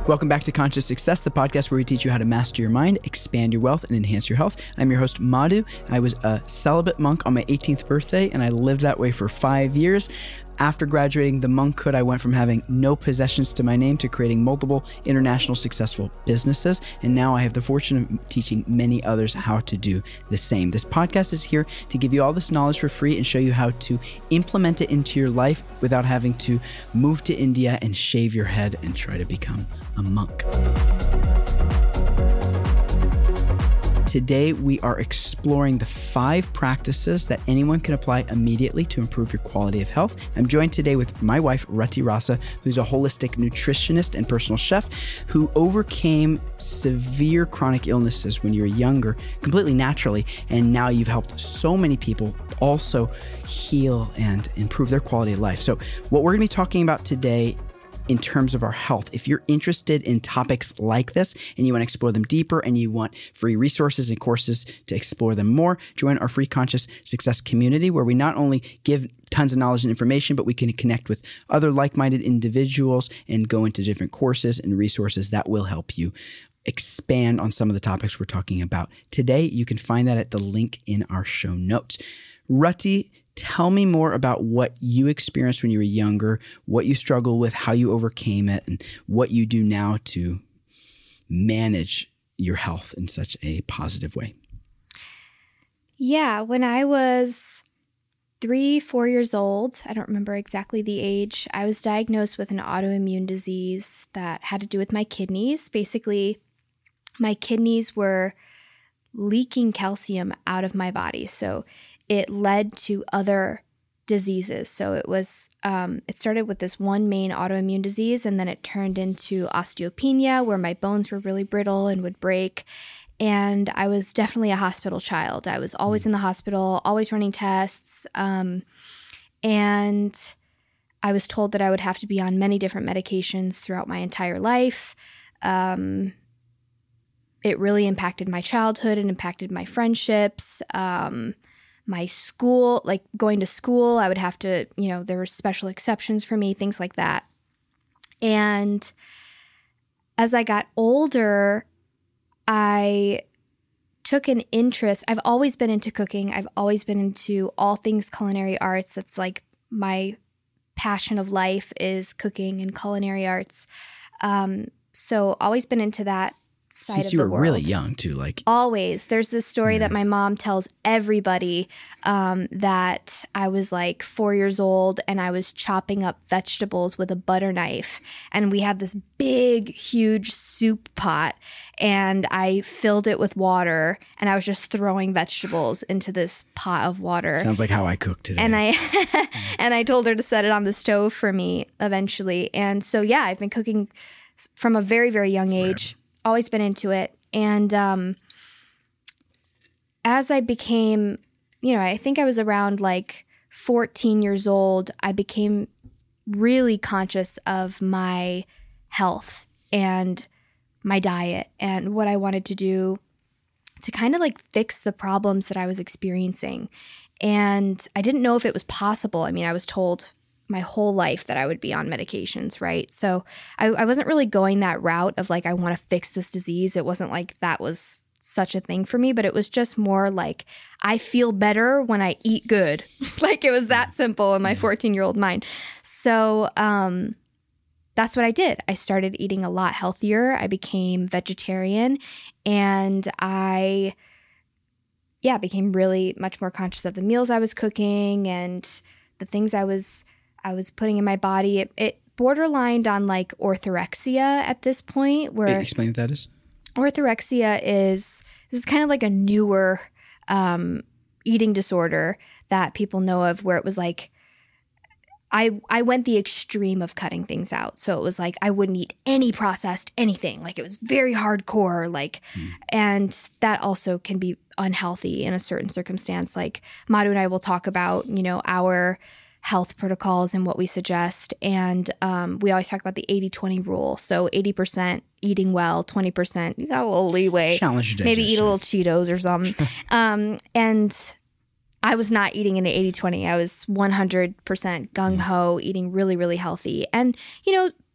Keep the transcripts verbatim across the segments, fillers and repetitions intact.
Welcome back to Conscious Success, the podcast where we teach you how to master your mind, expand your wealth, and enhance your health. I'm your host, Madhu. I was a celibate monk on my eighteenth birthday, and I lived that way for five years. After graduating the monkhood, I went from having no possessions to my name to creating multiple international successful businesses. And now I have the fortune of teaching many others how to do the same. This podcast is here to give you all this knowledge for free and show you how to implement it into your life without having to move to India and shave your head and try to become a monk. Today, we are exploring the five practices that anyone can apply immediately to improve your quality of health. I'm joined today with my wife, Rati Rasa, who's a holistic nutritionist and personal chef who overcame severe chronic illnesses when you were younger, completely naturally, and now you've helped so many people also heal and improve their quality of life. So what we're going to be talking about today in terms of our health. If you're interested in topics like this and you want to explore them deeper and you want free resources and courses to explore them more, join our free Conscious Success community where we not only give tons of knowledge and information, but we can connect with other like-minded individuals and go into different courses and resources that will help you expand on some of the topics we're talking about today. You can find that at the link in our show notes. Rati, tell me more about what you experienced when you were younger, what you struggled with, how you overcame it, and what you do now to manage your health in such a positive way. Yeah, when I was three, four years old, I don't remember exactly the age, I was diagnosed with an autoimmune disease that had to do with my kidneys. Basically, my kidneys were leaking calcium out of my body. So it led to other diseases. So it was, um, it started with this one main autoimmune disease, and then it turned into osteopenia, where my bones were really brittle and would break. And I was definitely a hospital child. I was always in the hospital, always running tests. Um, and I was told that I would have to be on many different medications throughout my entire life. Um, it really impacted my childhood and impacted my friendships. Um, My school, like going to school, I would have to, you know, there were special exceptions for me, things like that. And as I got older, I took an interest. I've always been into cooking. I've always been into all things culinary arts. That's like my passion of life is cooking and culinary arts. Um, so always been into that side Since of you the were world. really young too, like Always. There's this story Yeah. that my mom tells everybody um, that I was like four years old and I was chopping up vegetables with a butter knife. And we had this big, huge soup pot and I filled it with water and I was just throwing vegetables into this pot of water. sounds like how I cook today. And I and I told her to set it on the stove for me eventually. And so, yeah, I've been cooking from a very, very young age. Always been into it. And um, as I became, you know, I think I was around like fourteen years old, I became really conscious of my health and my diet and what I wanted to do to kind of like fix the problems that I was experiencing. And I didn't know if it was possible. I mean, I was told my whole life that I would be on medications, right? So I, I wasn't really going that route of like, I want to fix this disease. It wasn't like that was such a thing for me, but it was just more like, I feel better when I eat good. Like it was that simple in my fourteen-year-old mind. So um, that's what I did. I started eating a lot healthier. I became vegetarian and I, yeah, became really much more conscious of the meals I was cooking and the things I was I was putting in my body. It, it borderlined on like orthorexia at this point. Where Hey, explain what that is. Orthorexia is this is kind of like a newer um, eating disorder that people know of, where it was like I I went the extreme of cutting things out. So it was like I wouldn't eat any processed anything. Like it was very hardcore. Like, mm. and that also can be unhealthy in a certain circumstance. Like Madhu and I will talk about, you know, our health protocols and what we suggest. And um, we always talk about the eighty twenty rule. So eighty percent eating well, twenty percent, you got a little leeway. Challenge your Maybe eat a little Cheetos or something. um, and I was not eating in an eighty twenty. I was one hundred percent gung-ho, eating really, really healthy. And, you know,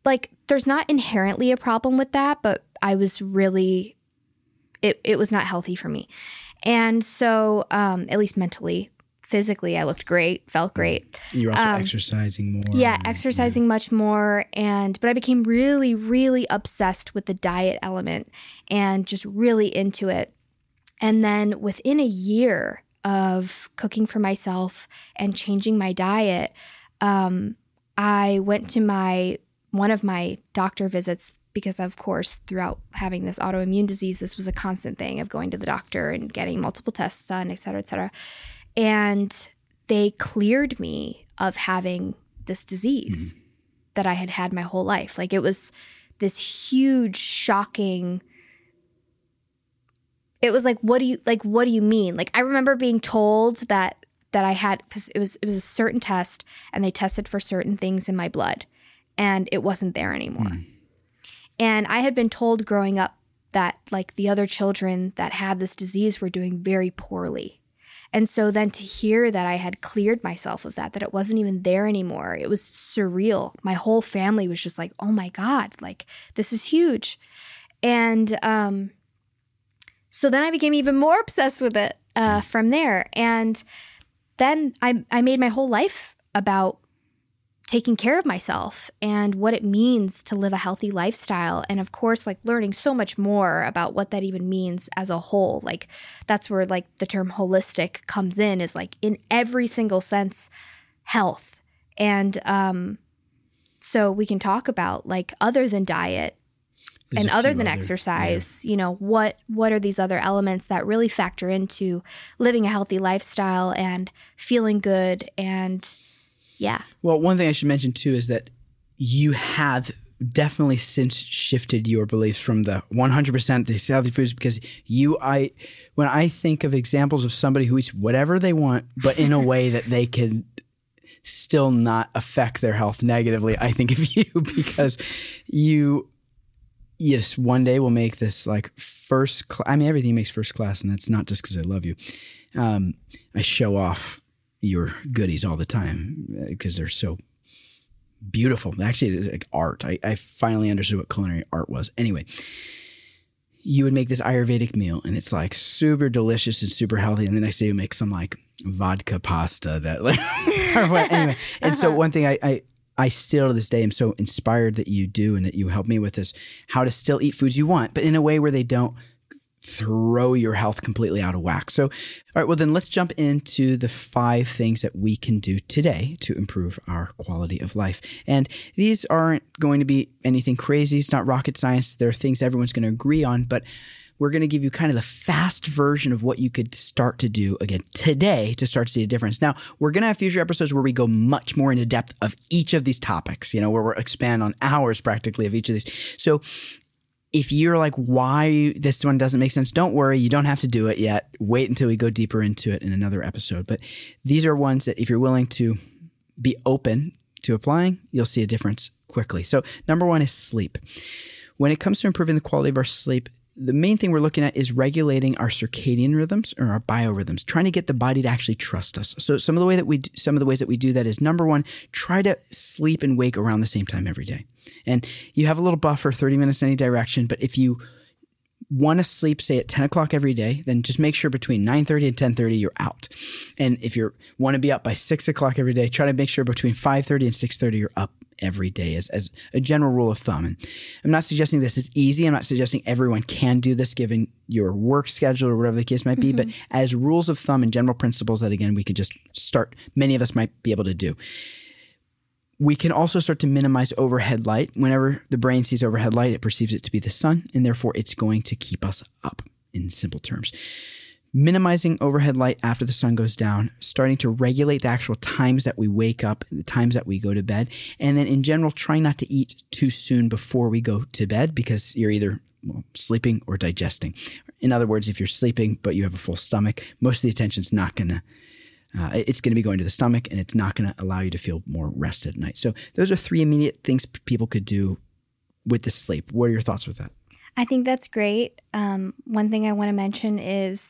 like, there's not inherently a problem with that, but I was really, it, it was not healthy for me. And so, um, at least mentally, physically, I looked great, felt great. You're also um, exercising more. Yeah, exercising yeah. much more. And, but I became really, really obsessed with the diet element and just really into it. And then within a year of cooking for myself and changing my diet, um, I went to my, one of my doctor visits because, of course, throughout having this autoimmune disease, this was a constant thing of going to the doctor and getting multiple tests done, et cetera, et cetera. And they cleared me of having this disease mm-hmm. that I had had my whole life. Like, it was this huge, shocking, it was like, what do you, like, what do you mean? Like, I remember being told that, that I had, because it was, it was a certain test and they tested for certain things in my blood and it wasn't there anymore. Mm. And I had been told growing up that, like, the other children that had this disease were doing very poorly. And so then to hear that I had cleared myself of that, that it wasn't even there anymore, it was surreal. My whole family was just like, oh my God, like, this is huge. And um, so then I became even more obsessed with it uh, from there. And then I, I made my whole life about taking care of myself and what it means to live a healthy lifestyle. And of course, like, learning so much more about what that even means as a whole. Like, that's where, like, the term holistic comes in, is like, in every single sense, health. And um, so we can talk about, like, other than diet There's and other than other, exercise, yeah. you know, what, what are these other elements that really factor into living a healthy lifestyle and feeling good and yeah. Well, one thing I should mention too is that you have definitely since shifted your beliefs from the one hundred percent these healthy foods, because you, I, when I think of examples of somebody who eats whatever they want, but in a way that they can still not affect their health negatively, I think of you, because you, yes, one day we'll make this like first, cl- I mean, everything makes first class, and that's not just because I love you. Um, I show off your goodies all the time because they're so beautiful. Actually, it's like art. I, I finally understood what culinary art was. Anyway, you would make this Ayurvedic meal and it's like super delicious and super healthy. And the next day you make some like vodka pasta that like, or what, anyway. And uh-huh. so one thing I, I, I still to this day am so inspired that you do and that you help me with this, how to still eat foods you want, but in a way where they don't throw your health completely out of whack. So, all right, well then let's jump into the five things that we can do today to improve our quality of life. And these aren't going to be anything crazy. It's not rocket science. They're things everyone's going to agree on, but we're going to give you kind of the fast version of what you could start to do again today to start to see a difference. Now, we're going to have future episodes where we go much more into depth of each of these topics, you know, where we'll expand on hours practically of each of these. So if you're like, why this one doesn't make sense, don't worry. You don't have to do it yet. Wait until we go deeper into it in another episode. But these are ones that if you're willing to be open to applying, you'll see a difference quickly. So number one is sleep. When it comes to improving the quality of our sleep, the main thing we're looking at is regulating our circadian rhythms or our biorhythms, trying to get the body to actually trust us. So some of the way that we, some of the ways that we do that is number one, try to sleep and wake around the same time every day. And you have a little buffer, thirty minutes in any direction. But if you want to sleep, say at ten o'clock every day, then just make sure between nine thirty and ten thirty you're out. And if you want to be up by six o'clock every day, try to make sure between five thirty and six thirty you're up every day as, as a general rule of thumb. And I'm not suggesting this is easy. I'm not suggesting everyone can do this given your work schedule or whatever the case might be. Mm-hmm. But as rules of thumb and general principles that, again, we could just start, many of us might be able to do. We can also start to minimize overhead light. Whenever the brain sees overhead light, it perceives it to be the sun, and therefore it's going to keep us up in simple terms. Minimizing overhead light after the sun goes down, starting to regulate the actual times that we wake up, the times that we go to bed, and then in general, trying not to eat too soon before we go to bed because you're either well, sleeping or digesting. In other words, if you're sleeping but you have a full stomach, most of the attention's not going to Uh, it's going to be going to the stomach, and it's not going to allow you to feel more rested at night. So those are three immediate things p- people could do with the sleep. What are your thoughts with that? I think that's great. Um, one thing I want to mention is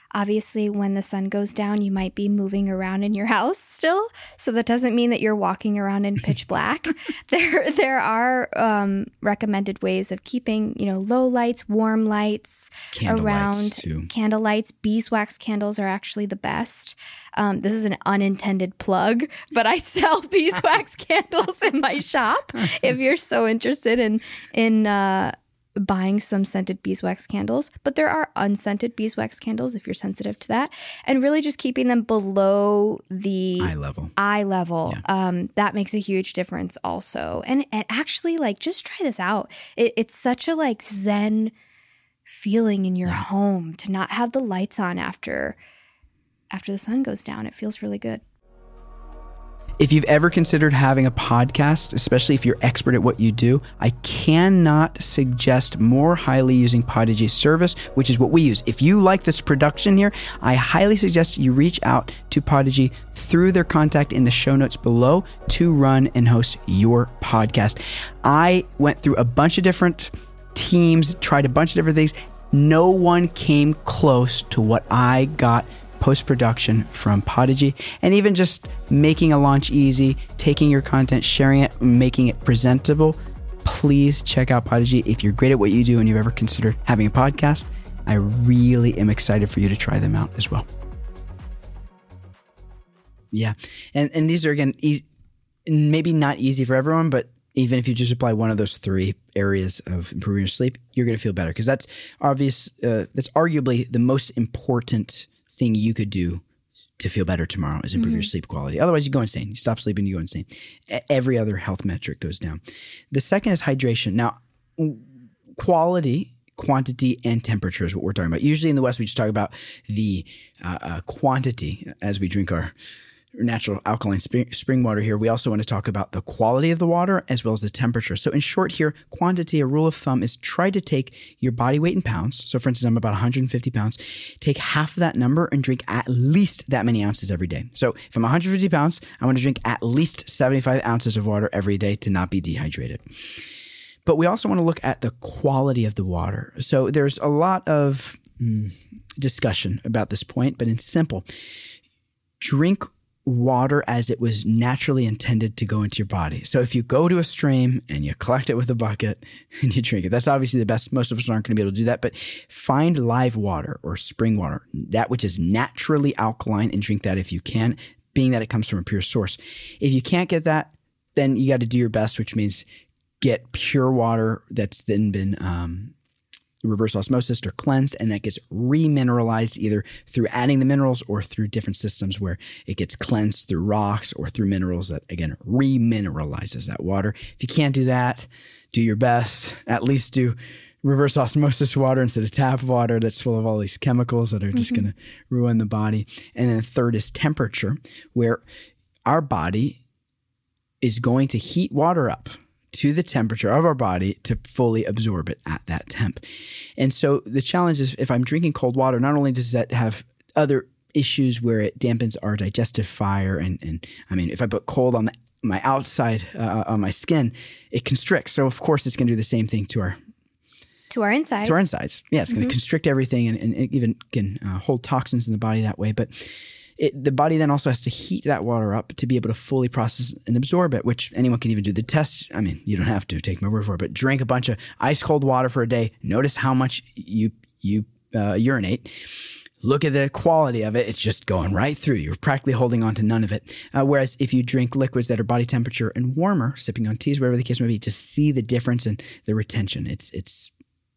Obviously, when the sun goes down, you might be moving around in your house still. So that doesn't mean that you're walking around in pitch black. there there are um, recommended ways of keeping, you know, low lights, warm lights Candle around. lights too. Candle lights. Beeswax candles are actually the best. Um, this is an unintended plug, but I sell beeswax candles in my shop. If you're so interested in in uh, buying some scented beeswax candles, but there are unscented beeswax candles if you're sensitive to that, and really just keeping them below the eye level. Eye level. Yeah. Um, that makes a huge difference also. And and actually, like, just try this out. It, it's such a like zen feeling in your yeah. home to not have the lights on after after the sun goes down. It feels really good. If you've ever considered having a podcast, especially if you're expert at what you do, I cannot suggest more highly using Podigy's service, which is what we use. If you like this production here, I highly suggest you reach out to Podigy through their contact in the show notes below to run and host your podcast. I went through a bunch of different teams, tried a bunch of different things. No one came close to what I got post-production from Podigy, and even just making a launch easy, taking your content, sharing it, making it presentable. Please check out Podigy. If you're great at what you do and you've ever considered having a podcast, I really am excited for you to try them out as well. Yeah. And and these are, again, easy, maybe not easy for everyone, but even if you just apply one of those three areas of improving your sleep, you're going to feel better, because that's obvious. Uh, that's arguably the most important thing you could do to feel better tomorrow is improve mm-hmm. your sleep quality. Otherwise, you go insane. You stop sleeping, you go insane. Every other health metric goes down. The second is hydration. Now, quality, quantity, and temperature is what we're talking about. Usually in the West, we just talk about the uh, uh, quantity as we drink our natural alkaline spring, spring water here. We also want to talk about the quality of the water as well as the temperature. So in short here, quantity, a rule of thumb is try to take your body weight in pounds. So for instance, I'm about one hundred fifty pounds. Take half of that number and drink at least that many ounces every day. So if I'm one hundred fifty pounds, I want to drink at least seventy-five ounces of water every day to not be dehydrated. But we also want to look at the quality of the water. So there's a lot of mm, discussion about this point, but in simple, drink water as it was naturally intended to go into your body. So if you go to a stream and you collect it with a bucket and you drink it, that's obviously the best. Most of us aren't going to be able to do that, but find live water or spring water, that which is naturally alkaline, and drink that if you can, being that it comes from a pure source. If you can't get that, then you got to do your best, which means get pure water that's then been um, reverse osmosis or cleansed, and that gets remineralized either through adding the minerals or through different systems where it gets cleansed through rocks or through minerals that, again, remineralizes that water. If you can't do that, do your best. At least do reverse osmosis water instead of tap water that's full of all these chemicals that are just mm-hmm. going to ruin the body. And then third is temperature, where our body is going to heat water up to the temperature of our body to fully absorb it at that temp. And so the challenge is, if I'm drinking cold water, not only does that have other issues where it dampens our digestive fire, and, and I mean, if I put cold on the, my outside, uh, on my skin, it constricts. So of course it's going to do the same thing to our To our insides. To our insides. Yeah, it's mm-hmm. going to constrict everything, and, and it even can uh, hold toxins in the body that way. But It, the body then also has to heat that water up to be able to fully process and absorb it, which anyone can even do. The test, I mean, you don't have to take my word for it, but drink a bunch of ice cold water for a day. Notice how much you you uh, urinate. Look at the quality of it. It's just going right through. You're practically holding on to none of it. Uh, whereas if you drink liquids that are body temperature and warmer, sipping on teas, whatever the case may be, just see the difference in the retention. It's it's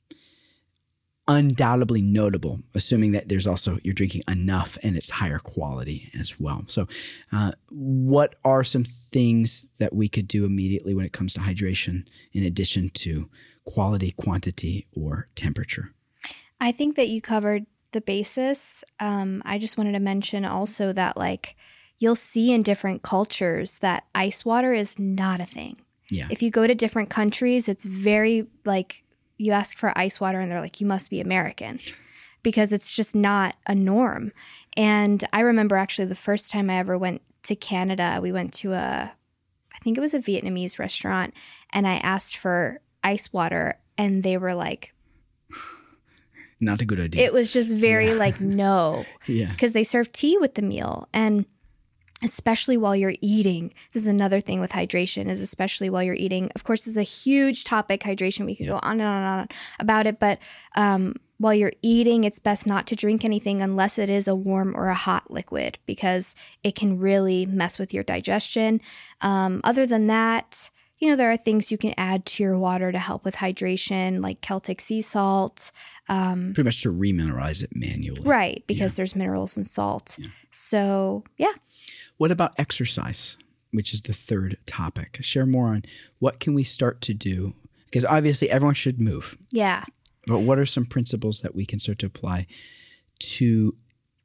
undoubtedly notable, assuming that there's also, you're drinking enough and it's higher quality as well. So uh, what are some things that we could do immediately when it comes to hydration in addition to quality, quantity, or temperature? I think that you covered the basis. Um, I just wanted to mention also that, like, you'll see in different cultures that ice water is not a thing. Yeah. If you go to different countries, it's very, like, you ask for ice water and they're like, you must be American, because it's just not a norm. And I remember actually the first time I ever went to Canada, we went to a, I think it was a Vietnamese restaurant, and I asked for ice water and they were like, Not a good idea. It was just very yeah. like, no. Yeah. Because they serve tea with the meal. And especially while you're eating, this is another thing with hydration, is especially while you're eating. Of course, this is a huge topic, hydration. We could yeah. go on and on and on about it. But um, while you're eating, it's best not to drink anything unless it is a warm or a hot liquid, because it can really mess with your digestion. Um, other than that, you know, there are things you can add to your water to help with hydration, like Celtic sea salt. Um, Pretty much to remineralize it manually. Right, because yeah. there's minerals in salt. Yeah. So, yeah. What about exercise, which is the third topic? Share more on what can we start to do? Because obviously everyone should move. Yeah. But what are some principles that we can start to apply to,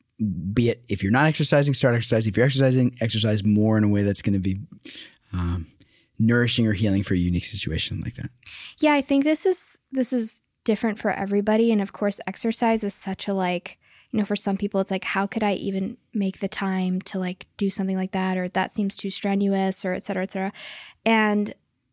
be it if you're not exercising, start exercising. If you're exercising, exercise more in a way that's going to be um, nourishing or healing for a unique situation like that. Yeah, I think this is this is different for everybody. And of course, exercise is such a like, you know, for some people, it's like, how could I even make the time to like do something like that? Or that seems too strenuous, or et cetera, et cetera. And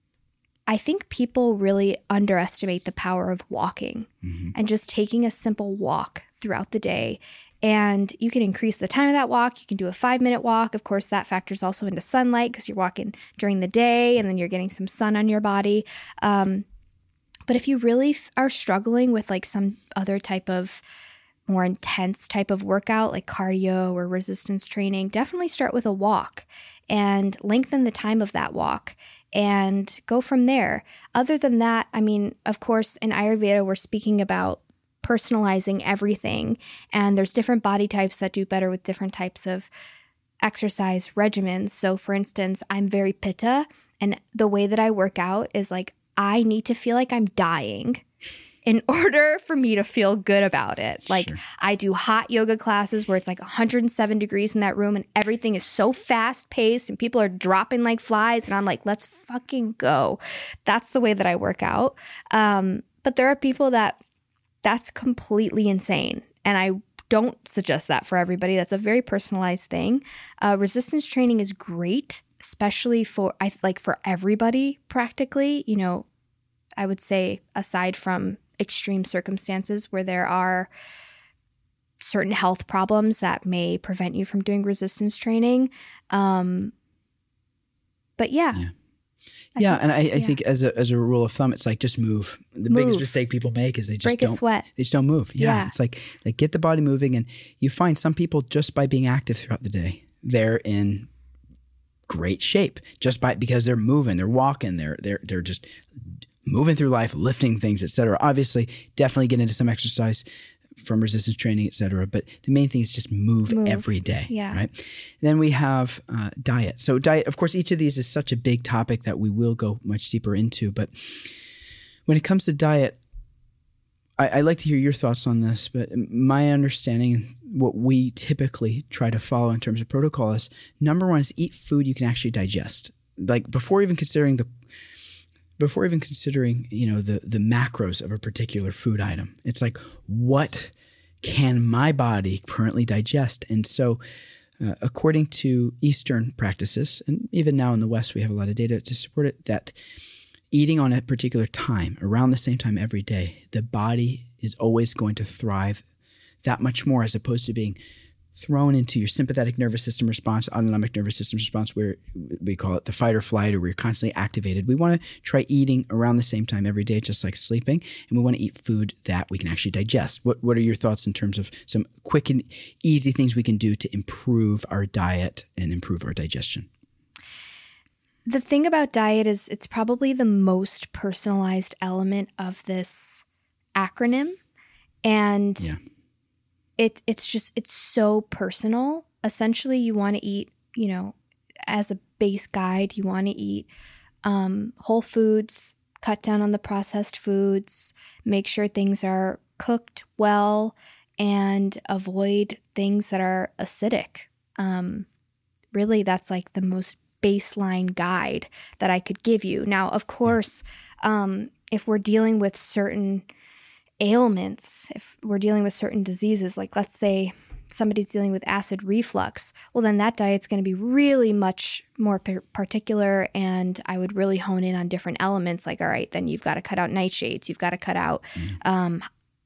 I think people really underestimate the power of walking mm-hmm. and just taking a simple walk throughout the day. And you can increase the time of that walk. You can do a five minute walk. Of course, that factors also into sunlight because you're walking during the day and then you're getting some sun on your body. Um, but if you really f- are struggling with like some other type of more intense type of workout, like cardio or resistance training, definitely start with a walk and lengthen the time of that walk and go from there. Other than that, I mean, of course, in Ayurveda, we're speaking about personalizing everything. And there's different body types that do better with different types of exercise regimens. So for instance, I'm very pitta, and the way that I work out is like, I need to feel like I'm dying in order for me to feel good about it. Like sure. I do hot yoga classes where it's like one hundred seven degrees in that room and everything is so fast paced and people are dropping like flies. And I'm like, let's fucking go. That's the way that I work out. Um, but there are people that that's completely insane. And I don't suggest that for everybody. That's a very personalized thing. Uh, resistance training is great, especially for, I like for everybody practically. You know, I would say aside from extreme circumstances where there are certain health problems that may prevent you from doing resistance training. Um, but yeah. Yeah. I yeah, think, and I, I yeah. think as a as a rule of thumb, it's like just move. The move. biggest mistake people make is they just break don't a sweat. They just don't move. Yeah, yeah, it's like like get the body moving, and you find some people just by being active throughout the day, they're in great shape just by because they're moving, they're walking, they're they're they're just moving through life, lifting things, et cetera. Obviously, definitely get into some exercise from resistance training, et cetera. But the main thing is just move, move. every day, yeah. right? Then we have uh, diet. So diet, of course, each of these is such a big topic that we will go much deeper into. But when it comes to diet, I, I like to hear your thoughts on this. But my understanding, what we typically try to follow in terms of protocol is, number one is eat food you can actually digest. Like before even considering the Before even considering, you know, the the macros of a particular food item, it's like, what can my body currently digest? And so, uh, according to Eastern practices, and even now in the West, we have a lot of data to support it, that eating on a particular time, around the same time every day, the body is always going to thrive that much more, as opposed to being thrown into your sympathetic nervous system response, autonomic nervous system response, where we call it the fight or flight, or we're constantly activated. We want to try eating around the same time every day, just like sleeping, and we want to eat food that we can actually digest. What What are your thoughts in terms of some quick and easy things we can do to improve our diet and improve our digestion? The thing about diet is it's probably the most personalized element of this acronym. And yeah. It, it's just, it's so personal. Essentially, you want to eat, you know, as a base guide, you want to eat um, whole foods, cut down on the processed foods, make sure things are cooked well, and avoid things that are acidic. Um, really, that's like the most baseline guide that I could give you. Now, of course, um, if we're dealing with certain ailments, if we're dealing with certain diseases, like let's say somebody's dealing with acid reflux, well, then that diet's going to be really much more p- particular, and I would really hone in on different elements. Like, all right, then you've got to cut out nightshades, you've got to cut out mm. um,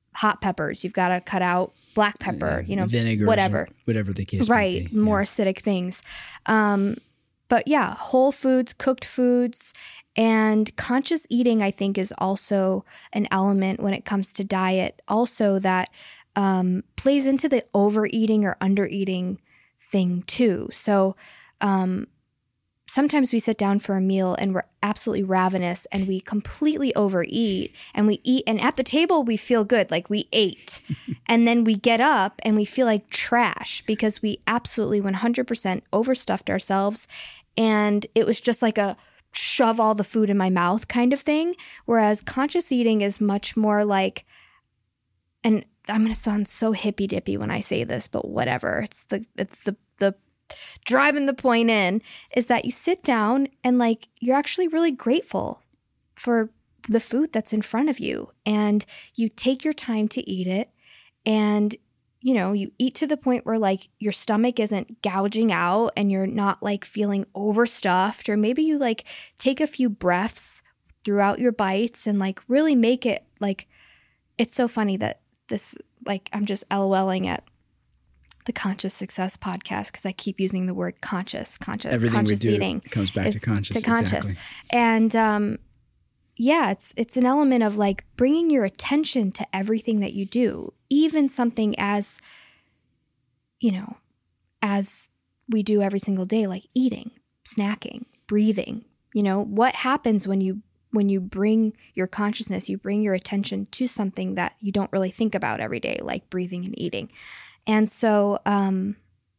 hot peppers. You've got to cut out black pepper, you know, vinegar, whatever. Whatever the case right, might be. more Yeah. acidic things. Um, but yeah, whole foods, cooked foods, and conscious eating, I think, is also an element when it comes to diet. Also that um, plays into the overeating or undereating thing too. So um, sometimes we sit down for a meal and we're absolutely ravenous and we completely overeat and we eat, and at the table we feel good, like we ate. And then we get up and we feel like trash because we absolutely one hundred percent overstuffed ourselves. And it was just like a shove all the food in my mouth kind of thing. Whereas conscious eating is much more like, and I'm going to sound so hippy dippy when I say this, but whatever. It's the, it's the, the driving the point in is that you sit down and like, you're actually really grateful for the food that's in front of you, and you take your time to eat it. And, you know, you eat to the point where like your stomach isn't gouging out and you're not like feeling overstuffed, or maybe you like take a few breaths throughout your bites and like really make it like, it's so funny that this, like, I'm just LOLing at the Conscious Success podcast because I keep using the word conscious, conscious, Everything conscious we do eating comes back to conscious. To conscious. Exactly. And um, yeah, it's it's an element of like bringing your attention to everything that you do, even something as, you know, as we do every single day, like eating, snacking, breathing. You know, what happens when you when you bring your consciousness, you bring your attention to something that you don't really think about every day, like breathing and eating. And so, um,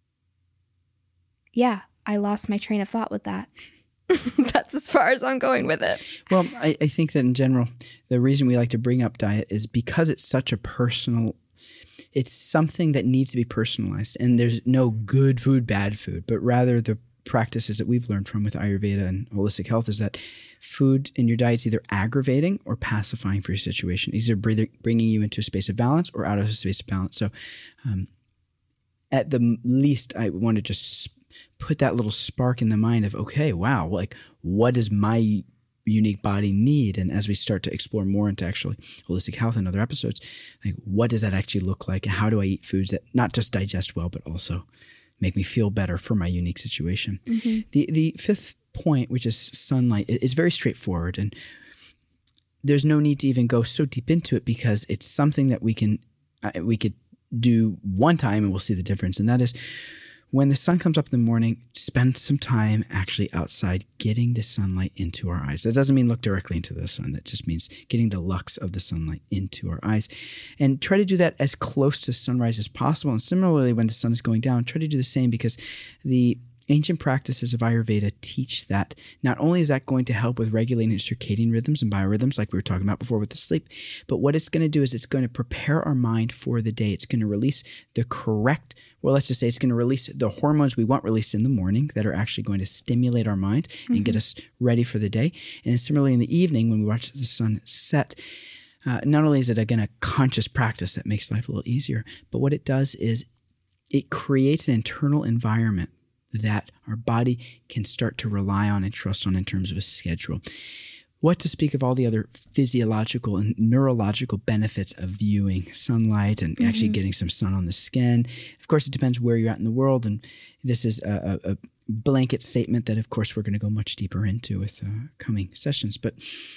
yeah, I lost my train of thought with that. That's as far as I'm going with it. Well, I, I think that in general, the reason we like to bring up diet is because it's such a personal, it's something that needs to be personalized. And there's no good food, bad food, but rather the practices that we've learned from with Ayurveda and holistic health is that food in your diet is either aggravating or pacifying for your situation, either bringing you into a space of balance or out of a space of balance. So um, at the least, I want to just put that little spark in the mind of, okay, wow, like what does my unique body need? And as we start to explore more into actually holistic health in other episodes, like what does that actually look like? And how do I eat foods that not just digest well, but also make me feel better for my unique situation? Mm-hmm. The the fifth point, which is sunlight, is very straightforward, and there's no need to even go so deep into it because it's something that we can uh, we could do one time and we'll see the difference. And that is when the sun comes up in the morning, spend some time actually outside getting the sunlight into our eyes. That doesn't mean look directly into the sun. That just means getting the lux of the sunlight into our eyes. And try to do that as close to sunrise as possible. And similarly, when the sun is going down, try to do the same, because the ancient practices of Ayurveda teach that not only is that going to help with regulating circadian rhythms and biorhythms like we were talking about before with the sleep, but what it's going to do is it's going to prepare our mind for the day. It's going to release the correct, well, let's just say it's going to release the hormones we want released in the morning that are actually going to stimulate our mind and mm-hmm. get us ready for the day. And then similarly in the evening when we watch the sun set, uh, not only is it again a conscious practice that makes life a little easier, but what it does is it creates an internal environment that our body can start to rely on and trust on in terms of a schedule. What to speak of all the other physiological and neurological benefits of viewing sunlight and mm-hmm. actually getting some sun on the skin. Of course, it depends where you're at in the world, and this is a, a blanket statement that, of course, we're going to go much deeper into with uh, coming sessions. But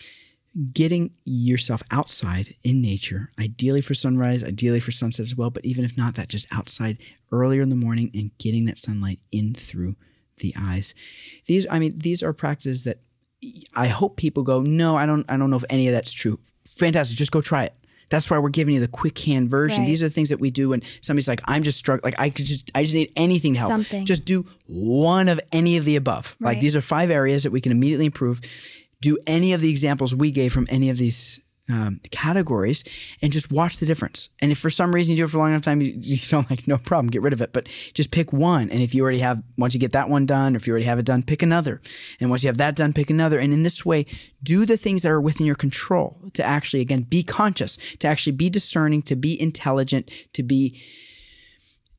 getting yourself outside in nature, ideally for sunrise, ideally for sunset as well, but even if not that, just outside earlier in the morning and getting that sunlight in through the eyes. These, I mean, these are practices that I hope people go, no, I don't, I don't know if any of that's true. Fantastic. Just go try it. That's why we're giving you the quick hand version. Right. These are the things that we do when somebody's like, I'm just struggling. Like I could just, I just need anything to help. Something. Just do one of any of the above. Right. Like these are five areas that we can immediately improve. Do any of the examples we gave from any of these um, categories and just watch the difference. And if for some reason you do it for a long enough time, you, you don't like, no problem, get rid of it. But just pick one. And if you already have, once you get that one done, or if you already have it done, pick another. And once you have that done, pick another. And in this way, do the things that are within your control to actually, again, be conscious, to actually be discerning, to be intelligent, to be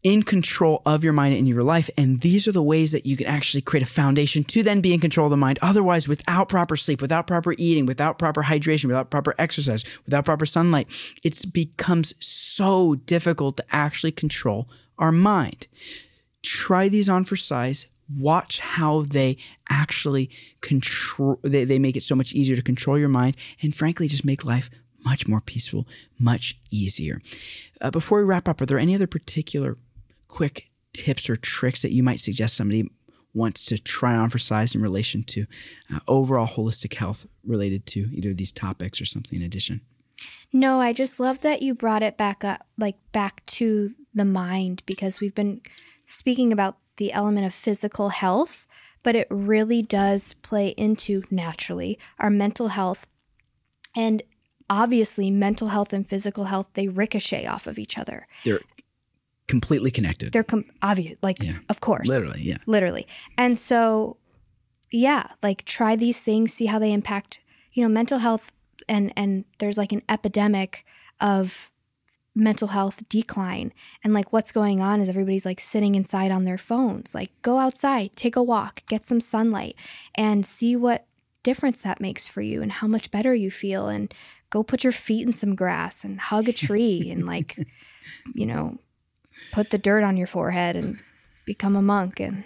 in control of your mind and your life. And these are the ways that you can actually create a foundation to then be in control of the mind. Otherwise, without proper sleep, without proper eating, without proper hydration, without proper exercise, without proper sunlight, it becomes so difficult to actually control our mind. Try these on for size. Watch how they actually control, they, they make it so much easier to control your mind, and frankly, just make life much more peaceful, much easier. Uh, before we wrap up, are there any other particular quick tips or tricks that you might suggest somebody wants to try on for size in relation to uh, overall holistic health related to either of these topics or something in addition? No, I just love that you brought it back up, like back to the mind, because we've been speaking about the element of physical health, but it really does play into, naturally, our mental health. And obviously, mental health and physical health, they ricochet off of each other. They're completely connected. They're com- obvious, like, yeah. Of course. Literally, yeah. Literally. And so, yeah, like try these things, see how they impact, you know, mental health. And, and there's like an epidemic of mental health decline. And like what's going on is everybody's like sitting inside on their phones. Like go outside, take a walk, get some sunlight, and see what difference that makes for you and how much better you feel. And go put your feet in some grass and hug a tree and like, you know, put the dirt on your forehead and become a monk and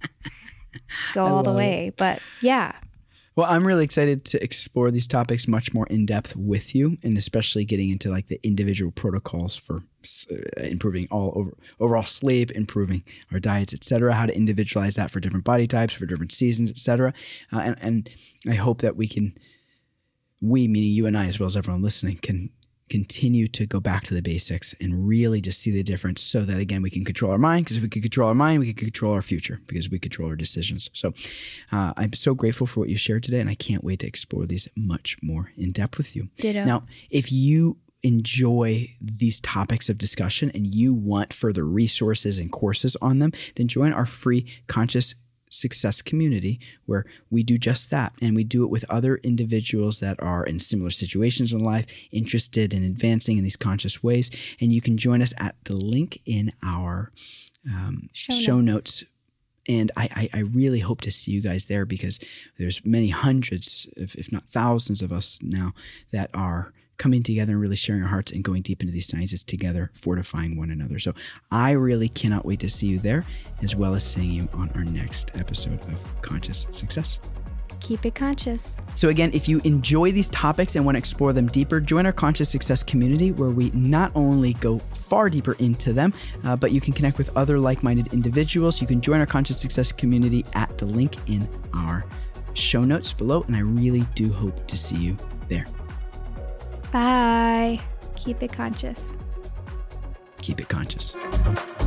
go all the way. It. But yeah. Well, I'm really excited to explore these topics much more in depth with you, and especially getting into like the individual protocols for uh, improving all over, overall sleep, improving our diets, et cetera, how to individualize that for different body types, for different seasons, et cetera. Uh, and, and I hope that we can, we, meaning you and I, as well as everyone listening, can continue to go back to the basics and really just see the difference so that, again, we can control our mind, because if we can control our mind, we can control our future because we control our decisions. So uh, I'm so grateful for what you shared today, and I can't wait to explore these much more in depth with you. Ditto. Now, if you enjoy these topics of discussion and you want further resources and courses on them, then join our free Conscious Success community, where we do just that. And we do it with other individuals that are in similar situations in life, interested in advancing in these conscious ways. And you can join us at the link in our um, show, show notes. notes. And I, I, I really hope to see you guys there, because there's many hundreds, if, if not thousands of us now that are coming together and really sharing our hearts and going deep into these sciences together, fortifying one another. So I really cannot wait to see you there, as well as seeing you on our next episode of Conscious Success. Keep it conscious. So again, if you enjoy these topics and want to explore them deeper, join our Conscious Success community, where we not only go far deeper into them, uh, but you can connect with other like-minded individuals. You can join our Conscious Success community at the link in our show notes below, and I really do hope to see you there. Bye. Keep it conscious. Keep it conscious.